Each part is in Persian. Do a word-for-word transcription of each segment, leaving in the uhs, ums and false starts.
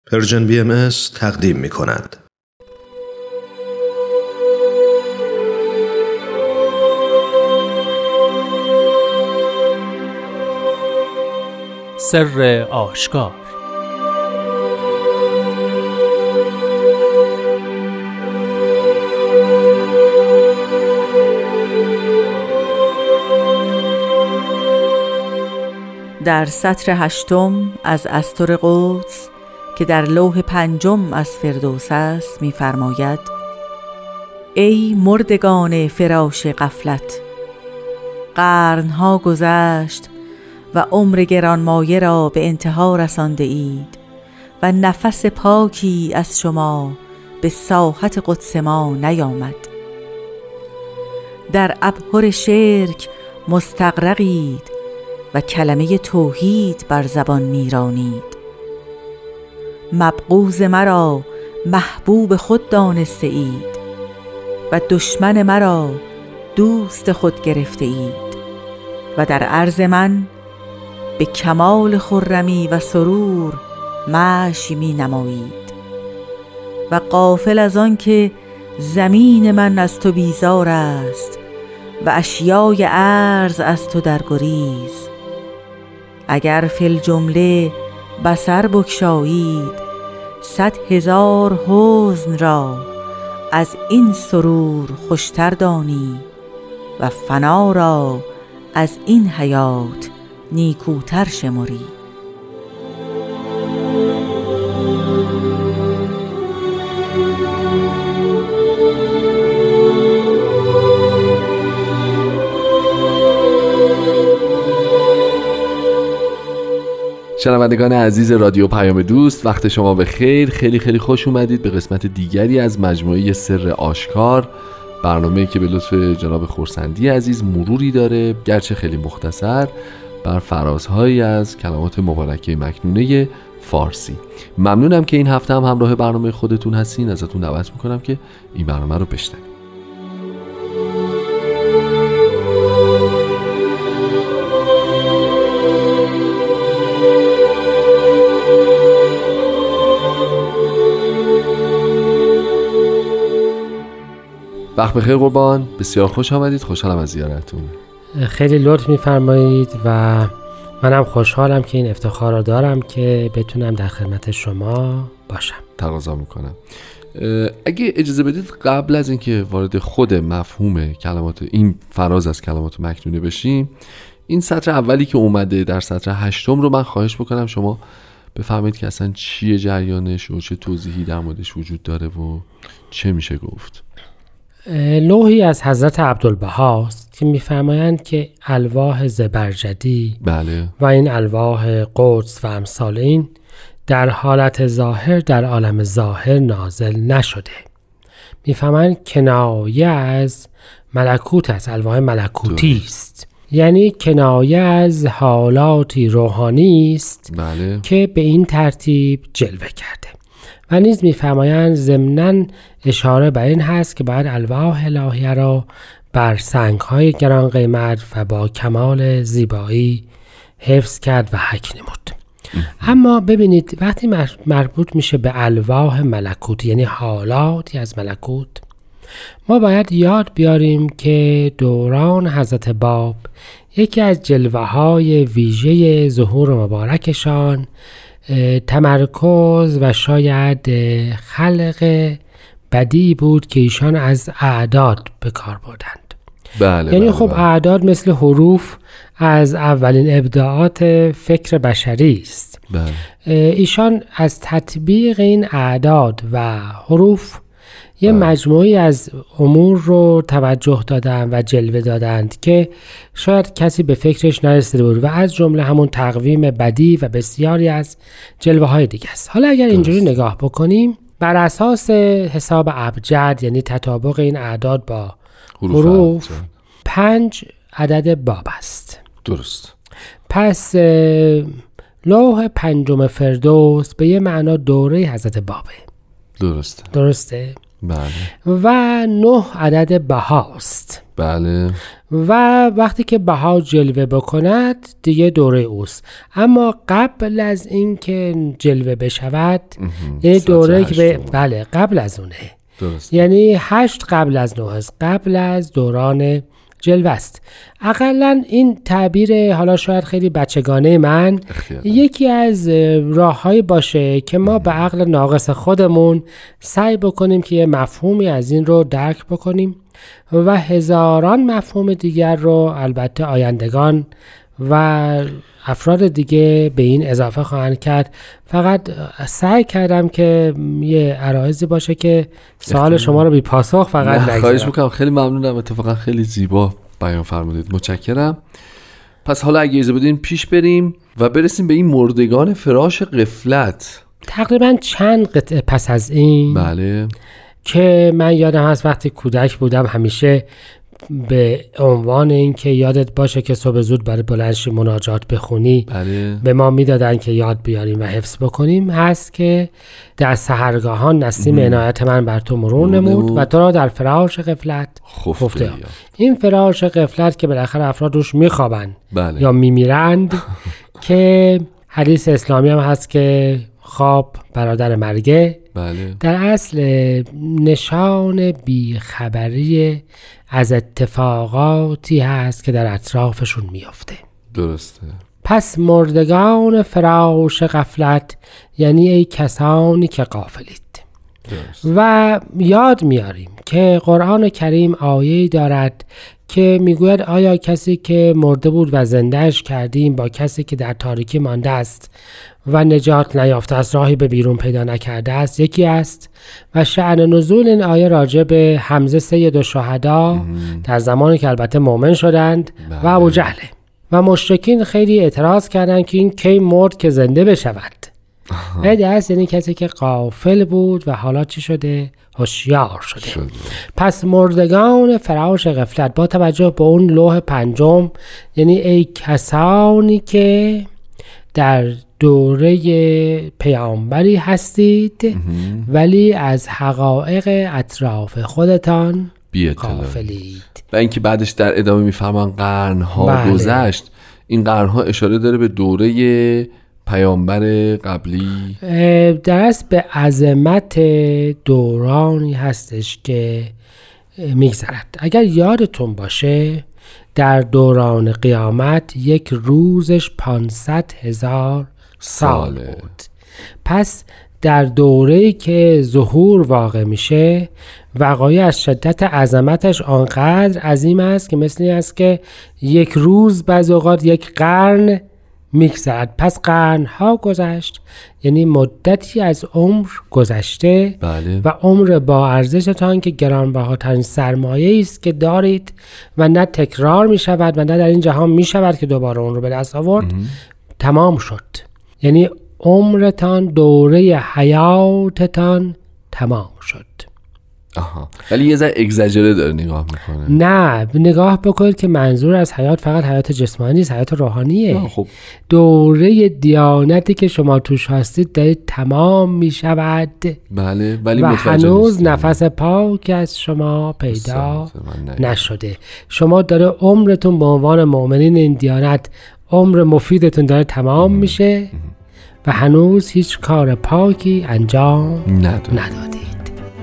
پرژن بی ام اس تقدیم می کند. سر آشکار. در سطر هشتم از استر قدس که در لوح پنجم از فردوس است می‌فرماید: ای مردگان فراش غفلت، قرنها گذشت و عمر گرانمایه را به انتها رسانده اید و نفس پاکی از شما به ساحت قدس ما نیامد. در ابحر شرک مستغرقید و کلمه توحید بر زبان میرانید. مبغوض مرا محبوب خود دانسته اید و دشمن مرا دوست خود گرفته اید و در عرض من به کمال خرمی و سرور مشی می نمایید و غافل از آن که زمین من از تو بیزار است و اشیای ارض از تو در گریز. اگر فی الجمله بصر بگشایید، صد هزار حزن را از این سرور خوشتر دانی و فنا را از این حیات نیکوتر شمری. شنوندگان عزیز رادیو پیام دوست، وقت شما به خیر. خیلی خیلی خوش اومدید به قسمت دیگری از مجموعه سر آشکار، برنامه‌ای که به لطف جناب خورسندی عزیز مروری داره، گرچه خیلی مختصر، بر فرازهایی از کلمات مبارکه مکنونه فارسی. ممنونم که این هفته هم همراه برنامه خودتون هستین. ازتون دعوت میکنم که این برنامه رو بشنوید. وقت بخیر قربان، بسیار خوش آمدید. خوشحالم از زیارتتون. خیلی لطف می‌فرمایید و منم خوشحالم که این افتخار رو دارم که بتونم در خدمت شما باشم. تقاضا میکنم اگه اجازه بدید قبل از اینکه وارد خود مفهوم کلمات این فراز از کلمات مکنونه بشیم، این سطر اولی که اومده در سطر هشتم رو من خواهش بکنم شما بفهمید که اصلا چیه جریانش و چه توضیحی در موردش وجود داره و چه میشه گفت. لوحی از حضرت عبدالبهاست که میفرمایند که الواح زبرجدی بله. و این الواح قدس و امثال این در حالت ظاهر در عالم ظاهر نازل نشده. میفهمند کنایه از ملکوت است، الواح ملکوتی است، یعنی کنایه از حالاتی روحانی است بله. که به این ترتیب جلوه کرده. و نیز می‌فرمایند ضمناً اشاره بر این هست که باید الواح الهیه را بر سنگ‌های گران قیمت و با کمال زیبایی حفظ کرد و حک نمود. اما ببینید وقتی مربوط میشه به الواح ملکوت، یعنی حالاتی از ملکوت، ما باید یاد بیاریم که دوران حضرت باب یکی از جلوه‌های ویژه ظهور مبارکشان تمرکز و شاید خلق بدی بود که ایشان از اعداد به کار بردند. بله یعنی بله خب بله. اعداد مثل حروف از اولین ابداعات فکر بشری است. بله. ایشان از تطبیق این اعداد و حروف یه بله. مجموعی از امور رو توجه دادن و جلوه دادند که شاید کسی به فکرش نرسیده بود و از جمله همون تقویم بدی و بسیاری از جلوه های دیگه است. حالا اگر اینجوری نگاه بکنیم، بر اساس حساب ابجد، یعنی تطابق این اعداد با حروف، پنج عدد باب است. درست. پس لوح پنجم فردوس به یه معنا دوره حضرت بابه. درسته. درسته؟ بله. و نه عدد بهاست. بله. و وقتی که بها جلوه بکند دیگه دوره اوست. اما قبل از این که جلوه بشود یعنی دوره که به... بله قبل از اونه. درست. یعنی هشت قبل از نه است، قبل از دوران جلوه است. اقلا این تعبیر حالا شاید خیلی بچگانه من اختیار. یکی از راه‌های باشه که ما به عقل ناقص خودمون سعی بکنیم که یه مفهومی از این رو درک بکنیم و هزاران مفهوم دیگر رو البته آیندگان و افراد دیگه به این اضافه خواهند کرد. فقط سعی کردم که یه عرایضی باشه که سوال شما رو بی پاسخ فقط نگذارم. خواهش میکنم، خیلی ممنونم، اتفاقا خیلی زیبا بیان فرمودید، متشکرم. پس حالا اگه اجازه بدین پیش بریم و برسیم به این مردگان فراش غفلت. تقریبا چند قطعه پس از این بله که من یادم هست وقتی کودک بودم همیشه به عنوان این که یادت باشه که صبح زود برای بلندشی مناجات بخونی بله. به ما میدادن که یاد بیاریم و حفظ بکنیم، هست که در سحرگاهان نسیم عنایت من بر تو مرور نمود و تو را در فراش غفلت خفته. این فراش غفلت که بالاخره افراد روش میخوابن بله. یا میمیرند که حدیث اسلامی هم هست که خواب برادر مرگه. بله. در اصل نشان بیخبری از اتفاقاتی هست که در اطرافشون میافته. درسته. پس مردگان فراش غفلت یعنی ای کسانی که غافلید. درست. و یاد میاریم که قرآن کریم آیه‌ای دارد که میگوید آیا کسی که مرده بود و زندهش کردیم با کسی که در تاریکی مانده است و نجات نیافته است، راهی به بیرون پیدا نکرده است، یکی است. و شأن نزول این آیه راجع به حمزه سید الشهدا در زمانی که البته مؤمن شدند بله. و ابو جهل و مشرکین خیلی اعتراض کردند که این کی مرد که زنده بشود. عید است یعنی کسی که غافل بود و حالا چی شده؟ هوشیار شده. شده. پس مردگان فراش غفلت با توجه به اون لوح پنجم یعنی ای کسانی که در دوره پیامبری هستید ولی از حقایق اطراف خودتان غافلید. و اینکه بعدش در ادامه میفرمان قرنها بله. گذشت. این قرنها اشاره داره به دوره پیامبر قبلی، درست به عظمت دورانی هستش که میگذرد. اگر یادتون باشه در دوران قیامت یک روزش پانصد هزار سال بود. پس در دوره‌ای که ظهور واقع میشه وقایع از شدت عظمتش آنقدر عظیم است که مثل این است که یک روز بعضی اوقات یک قرن میگذرد. پس قرنها گذشت یعنی مدتی از عمر گذشته بله. و عمر با ارزشتان که گرانبهاترین سرمایه است که دارید و نه تکرار می شود و نه در این جهان می شود که دوباره اون رو به دست آورد. تمام شد. یعنی عمرتان، دوره حیاتتان تمام شد. آها. ولی یه ذره اگزاجره داره نگاه میکنه. نه، نگاه بکنید که منظور از حیات فقط حیات جسمانی است، حیات روحانیه. خب. دوره دیانتی که شما توش هستید داره تمام میشود. بله. ولی و هنوز نفس پاک از شما پیدا نشده. شما داره عمرتون به عنوان مؤمنین این دیانت، عمر مفیدتون داره تمام ام. میشه و هنوز هیچ کار پاکی انجام ندادید.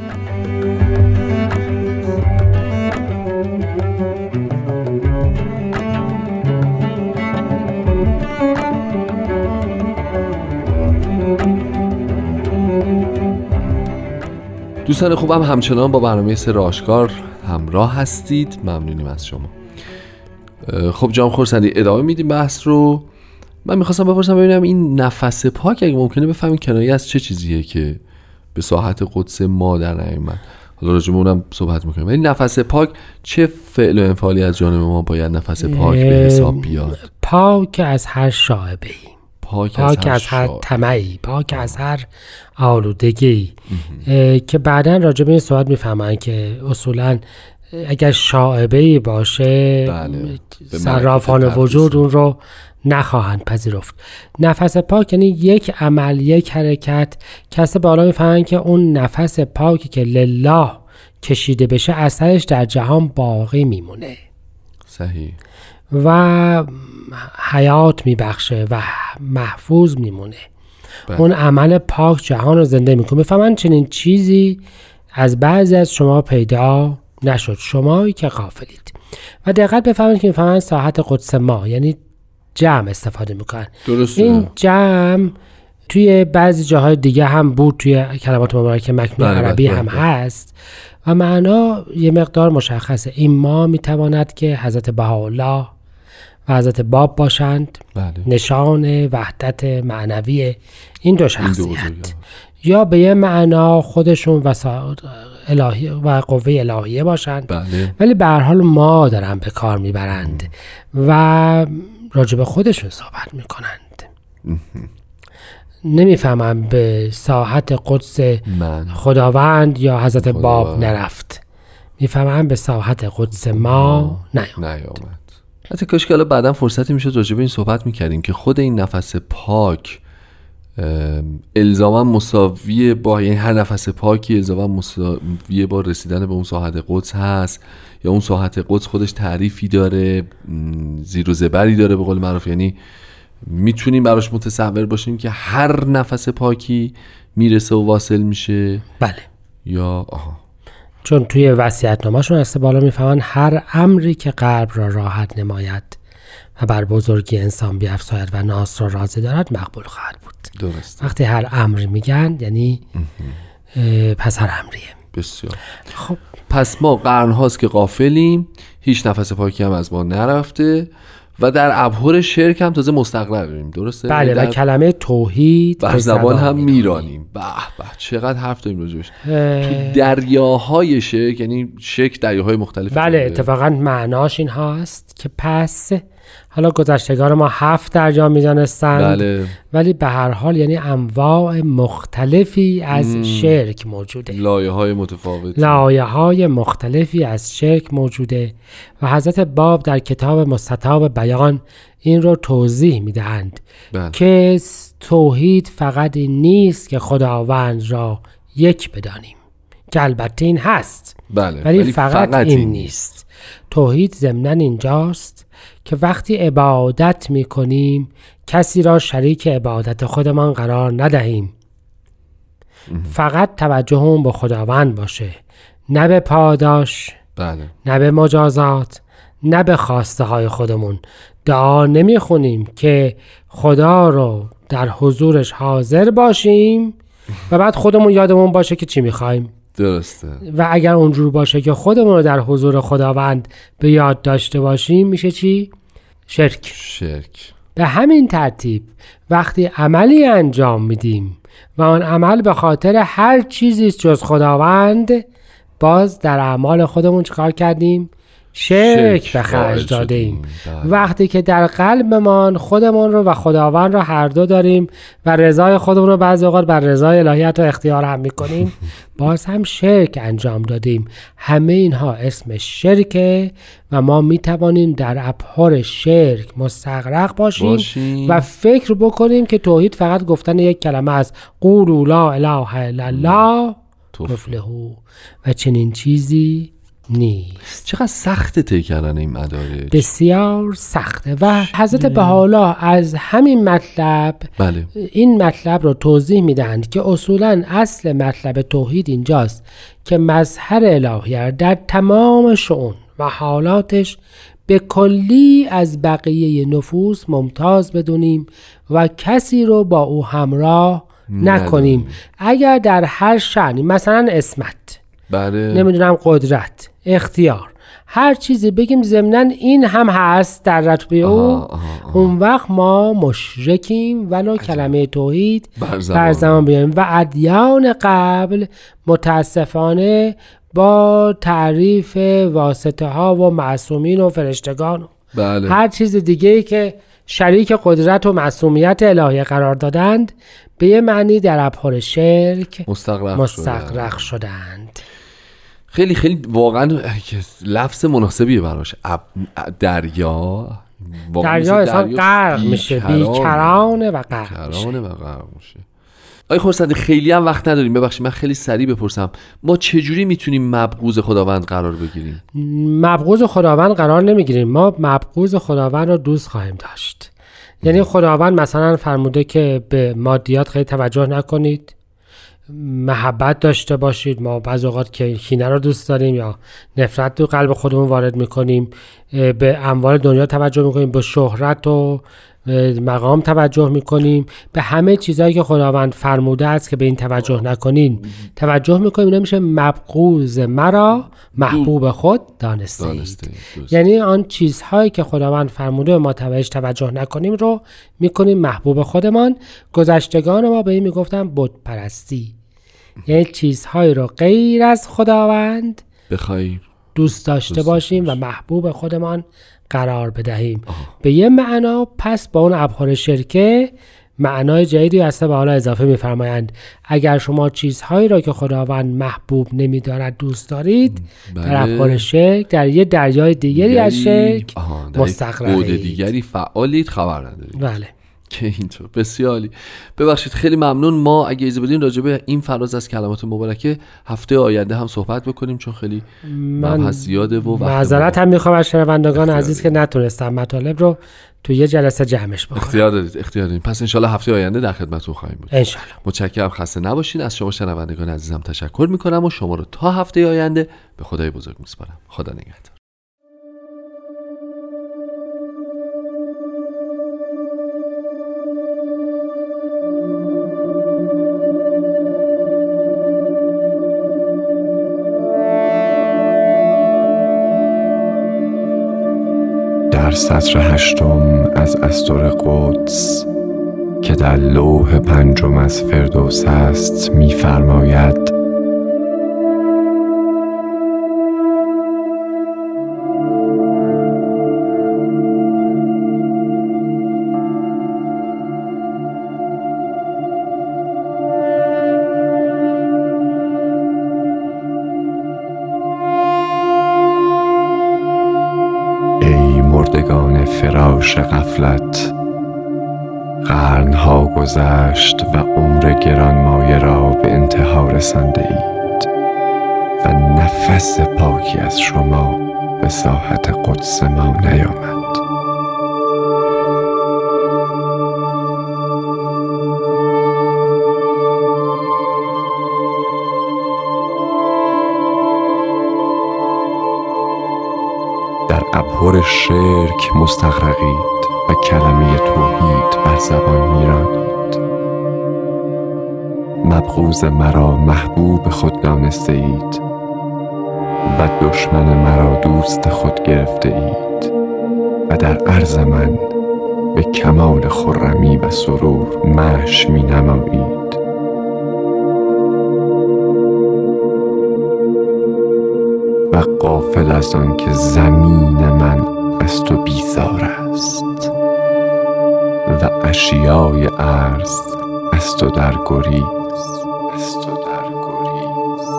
دوستان خوبم همچنان با برنامه سر آشکار همراه هستید. ممنونیم از شما. خب جناب خورسندی ادامه میدیم بحث رو. من میخواستم بپرسم ببینم این نفس پاک اگه ممکنه بفهمین کنایه از چه چیزیه که به ساحت قدس ما در نیامد. حالا راجع به اونم صحبت میکنیم. ولی نفس پاک چه فعل و انفعالی از جانب ما باید نفس پاک به حساب بیاد؟ پاک از هر شائبه‌ای، پاک, پاک از هر طمعی، پاک از هر آلودگی که بعداً راجع به این صحبت میفهمن که اصولاً اگر شائبه‌ای باشه بله. صرافان وجود اون رو نخواهند پذیرفت. نفس پاک یعنی یک عمل، یک حرکت. کسی بالا میفهمن که اون نفس پاکی که لله کشیده بشه اثرش در جهان باقی میمونه، صحیح، و حیات میبخشه و محفوظ میمونه. بله. اون عمل پاک جهان رو زنده میکنه. میفهمن چنین چیزی از بعضی از شما پیدا نشد، شمایی که غافلید. و دقت بفهمید که میفهمن ساحت قدس ما یعنی جمع استفاده میکنن. درسته. این جمع توی بعضی جاهای دیگه هم بود، توی کلمات مبارکه مکنون عربی هم هست و معنا یه مقدار مشخصه. این ما میتواند که حضرت بهاءالله و حضرت باب باشند. بله. نشان وحدت معنوی این دو شخصیت، یا به یه معنا خودشون وسائل الهی و قوه الهیه باشند. بله. ولی به هر حال ما دارن به کار میبرند و راجع به خودشون صحبت میکنند. نمیفهمم به ساحت قدس من. خداوند یا حضرت خدا باب نرفت، میفهمم به ساحت قدس ما نیامد. حتی کاش که الان بعداً فرصتی میشد راجع به این صحبت میکردیم که خود این نفس پاک الزاما مساویه با، یعنی هر نفس پاکی الزاما مساویه با رسیدن به اون ساحت قدس هست، یا اون ساحت قدس خودش تعریفی داره، زیر و زبری داره به قول معروف. یعنی میتونیم براش متصور باشیم که هر نفس پاکی میرسه و واصل میشه. بله. یا آها، چون توی وصیت‌نامه‌شون از بالا میفهمن هر امری که قلب را راحت نماید و بر بزرگی انسان بیفزاید و ناس را راضی دارد مقبول خواهد بود. درست. وقتی هر امری میگن یعنی پس هر امریه. بسیار خب، پس ما قرن هاست که غافلیم، هیچ نفس پاکی هم از ما نرفته و در ابهر شرک هم تازه مستقریم. درسته؟ بله. و کلمه توحید بر زبان هم میرانیم. به به چقدر حرف داریم راجعش. تو دریاهای شرک، یعنی شرک دریاهای مختلف. بله، اتفاقا معناش این هاست که پس حالا گذشتگان ما هفت دریا میدانستند. بله. ولی به هر حال یعنی انواع مختلفی از مم. شرک موجوده، لایه های متفاوتی، لایه های مختلفی از شرک موجوده و حضرت باب در کتاب مستطاب بیان این رو توضیح میدهند. بله. که توحید فقط این نیست که خداوند را یک بدانیم، که البته این هست. بله. ولی, ولی فقط, فقط این, این نیست. توحید ضمناً اینجاست که وقتی عبادت میکنیم کسی را شریک عبادت خودمان قرار ندهیم. فقط توجهمون به خداوند باشه، نه به پاداش. بله. نه به مجازات، نه به خواسته های خودمون. دعا نمیخونیم که خدا رو در حضورش حاضر باشیم و بعد خودمون یادمون باشه که چی میخوایم. درسته. و اگر اونجور باشه که خودمون رو در حضور خداوند به یاد داشته باشیم میشه چی؟ شرک. شرک. به همین ترتیب وقتی عملی انجام میدیم و آن عمل به خاطر هر چیزی جز خداوند، باز در اعمال خودمون چیکار کردیم؟ شرک به خرج دادیم. وقتی که در قلبمان خودمون رو و خداوند رو هر دو داریم و رضای خودمون رو بعضی اوقات بر رضای الهیت و اختیار هم میکنیم، باز هم شرک انجام دادیم. همه اینها اسم شرکه و ما میتوانیم در ابهار شرک مستغرق باشیم, باشیم و فکر بکنیم که توحید فقط گفتن یک کلمه است، قولوا لا اله الا الله تفلحوا، و چنین چیزی نیست. چقدر سخته طی کردن این مدارج؟ بسیار سخته. و حضرت بهاءالله از همین مطلب بله. این مطلب رو توضیح میدهند که اصولاً اصل مطلب توحید اینجاست که مظهر الهیه در تمام شؤون و حالاتش به کلی از بقیه نفوس ممتاز بدونیم و کسی رو با او همراه نکنیم. نداریم. اگر در هر شأنی، مثلا اسمت، بله. نمیدونم قدرت، اختیار، هر چیزی بگیم ضمناً این هم هست در رتبه او، اون وقت ما مشرکیم ولو کلمه توحید بر زمان بیاریم. و ادیان قبل متاسفانه با تعریف واسطه ها و معصومین و فرشتگان بله. هر چیز دیگه‌ای که شریک قدرت و معصومیت الهی قرار دادند به یه معنی در ابهار شرک مستغرق, مستغرق شدند. خیلی خیلی واقعا لفظ مناسبیه براش. دریا دریا انسان غرق میشه، بیکرانه و غرق میشه. و غرق میشه. آقای خرسندی خیلی هم وقت نداریم، ببخشید من خیلی سریع بپرسم، ما چجوری میتونیم مبغوض خداوند قرار بگیریم؟ مبغوض خداوند قرار نمیگیریم، ما مبغوض خداوند رو دوست خواهیم داشت. یعنی خداوند مثلا فرموده که به مادیات خیلی توجه نکنید، محبت داشته باشید. ما بعض اوقات که کینه رو دوست داریم یا نفرت تو قلب خودمون وارد میکنیم، به اموال دنیا توجه میکنیم، به شهرت و مقام توجه میکنیم، به همه چیزایی که خداوند فرموده است که به این توجه نکنین توجه میکنیم. نمیشه مبغوض مرا محبوب خود دانستید. یعنی آن چیزهایی که خداوند فرموده ما توجه توجه نکنیم رو میکنیم محبوب خودمان. گذشتگان ما به این میگفتن بت پرستی، یعنی چیزهایی رو غیر از خداوند بخوایم دوست داشته باشیم و محبوب خودمان قرار بدهیم. آه. به یه معنا پس با اون ابهار شرکه معنای جدیدی هست به حالا اضافه می‌فرمایند. اگر شما چیزهایی را که خداوند محبوب نمی‌دارد دوست دارید، بله. در ابهار شرک در یه دریای دیگری از شرک مستغرقید، بود دیگری فعالید، خبر ندارید. بله که اینطور. بسیاری ببخشید، خیلی ممنون. ما اگه اجازه بدین راجع به این فراز از کلمات مبارکه هفته آینده هم صحبت بکنیم، چون خیلی مبحث زیاده و معذرت هم میخوام از شنوندگان عزیز که نتونستم مطالب رو تو یه جلسه جمعش بکنم. اختیار دارید، اختیار دارید. پس انشالله هفته آینده در خدمتتون خواهیم بود. انشالله. متشکرم، خسته نباشین. از شما شنوندگان عزیزم تشکر میکنم و شما رو تا هفته آینده به خدای بزرگ میسپارم. خدا نگهدار. در سطر هشتم از اصدر قدس که در لوح پنجم از فردوس است می‌فرماید: مردگان فراش غفلت، قرنها گذشت و عمر گرانمایه را به انتها رسانده اید و نفس پاکی از شما به ساحت قدس ما نیامد. در ابهر شرک مستغرقید و کلمه توحید بر زبان میرانید. مبغوض مرا محبوب خود دانسته اید و دشمن مرا دوست خود گرفته اید و در عرض من به کمال خرمی و سرور معش می نمایید. و غافل از آن که زمین من از تو بیزار است و اشیای ارض از تو در گریز از تو در گریز.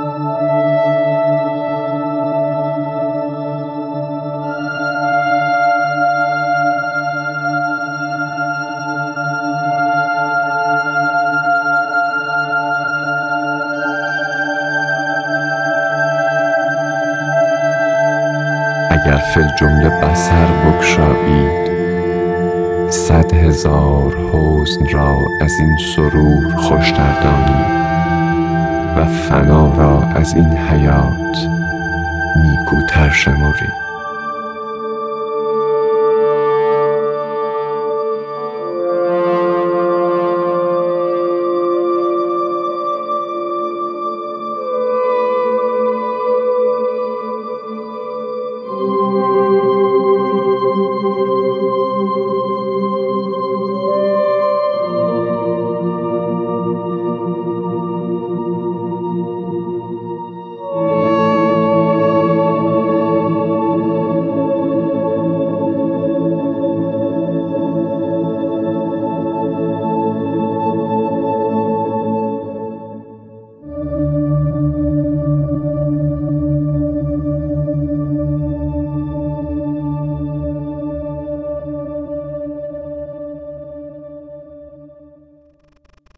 اگر فی الجمله بصر بگشایید، صد هزار حزن را از این سرور خوشتر دانید و فنا را از این حیات نیکوتر شمرید.